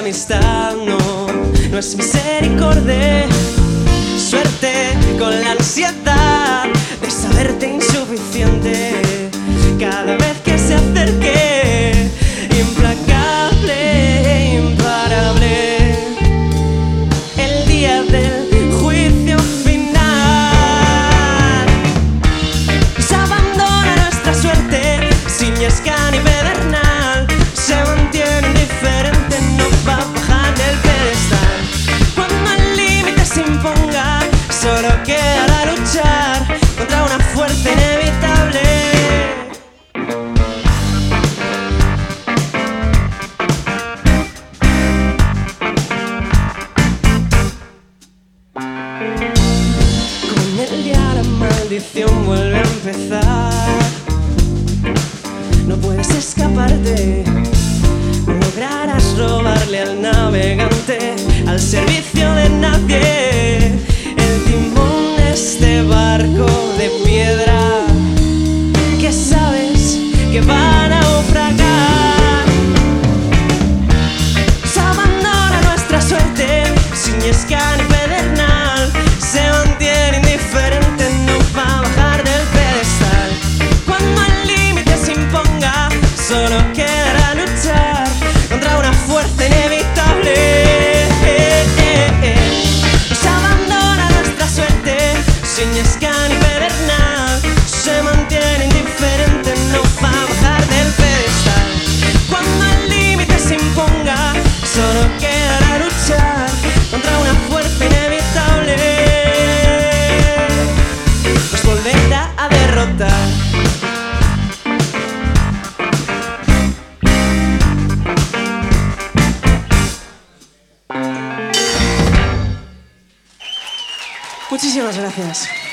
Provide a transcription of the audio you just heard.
amistad no es misericordia. Suerte con la ansiedad de saberte insuficiente cada vez que se acerque, implacable, imparable, el día del juicio final. Se abandona nuestra suerte sin yesca ni pedernal, se mantiene indiferente, no va a bajar del pedestal. Cuando el límite se imponga, solo quedará luchar contra una fuerza inevitable. Con el día la maldición vuelve a empezar. No puedes escaparte, no lograrás robarle al navegante al servicio de nadie el timón de este barco de piedra que sabes que va a naufragar. Se abandona nuestra suerte sin yesca ni pedernal, se mantiene indiferente, no va a bajar del pedestal. Cuando el límite se imponga, solo quedará luchar contra una fuerza inevitable. Se abandona nuestra suerte sin yesca ni pedernal, se mantiene indiferente, no va a bajar del pedestal. Cuando el límite se imponga, solo quedará luchar contra una fuerza inevitable. Nos volverá a derrotar. Muchísimas gracias.